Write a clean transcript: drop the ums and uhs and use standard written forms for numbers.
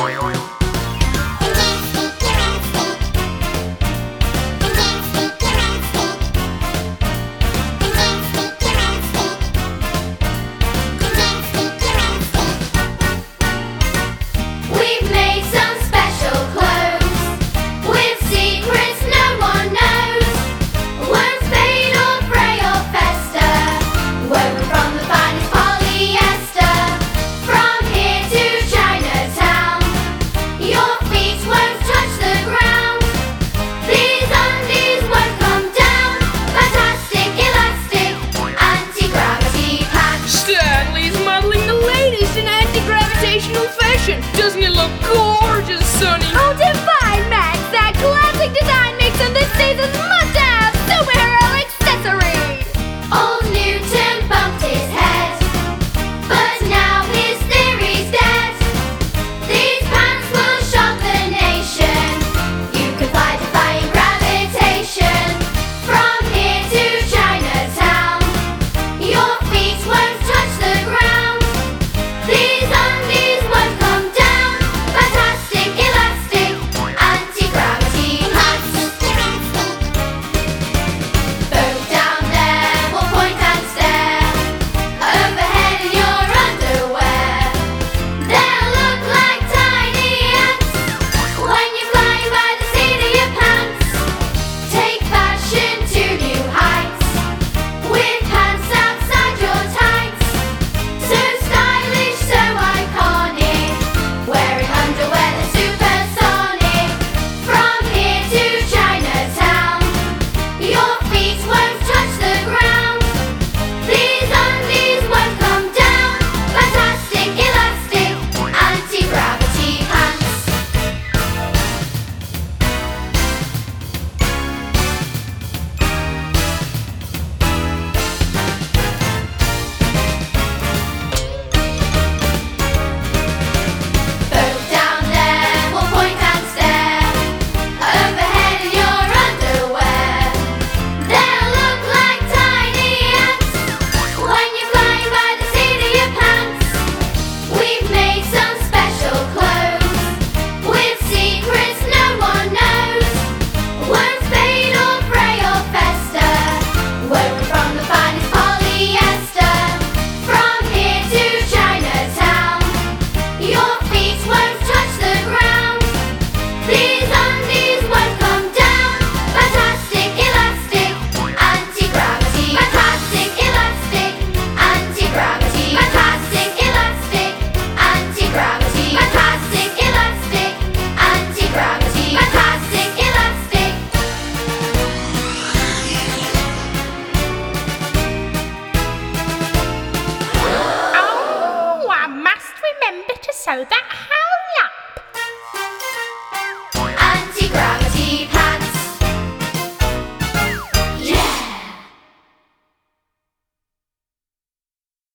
We've made some special clothes with secrets no one knows. Worms fade or fray or fester, woven from the finest polyester. From here to Chinatown, your feet won't touch the ground. These undies won't come down. Fantastic, elastic, anti-gravity pants. Stanley's modeling the latest in anti-gravitational fashion. Doesn't it look gorgeous, Sonny? Oh, divine, Max! That classic design makes them this season's must-have superhero accessory! Old Newton bumped his head, but now his theory's dead. These pants will shock the nation. You can fly defying gravitation. From here to Chinatown, your feet won't touch the ground. These undies won't come down. Fantastic, elastic, anti-gravity pants. Both down there will point and stare. Overhead in your underwear, they'll look like tiny ants. When you're flying by the seat of your pants, take fashion to new heights. With pants outside your tights, so stylish, so iconic. Wearing underwear that's supersonic. From here to Chinatown, your feet won't touch the ground. These undies won't come down. Fantastic, elastic, anti-gravity pants. Both down there will point and stare. Overhead in your underwear, they'll look like tiny ants. When you're flying by the seat of your pants, we've made some special clothes with secrets no one knows. Worms fade or fray or fester, woven from the finest polyester. From here to Chinatown, your feet won't touch the ground. These undies won't come down. Fantastic, elastic, anti-gravity. Fantastic, elastic, anti-gravity. Fantastic, elastic, anti-gravity. Fantastic, elastic, anti-gravity. Fantastic, elastic. Oh, I must remember to sew that hat.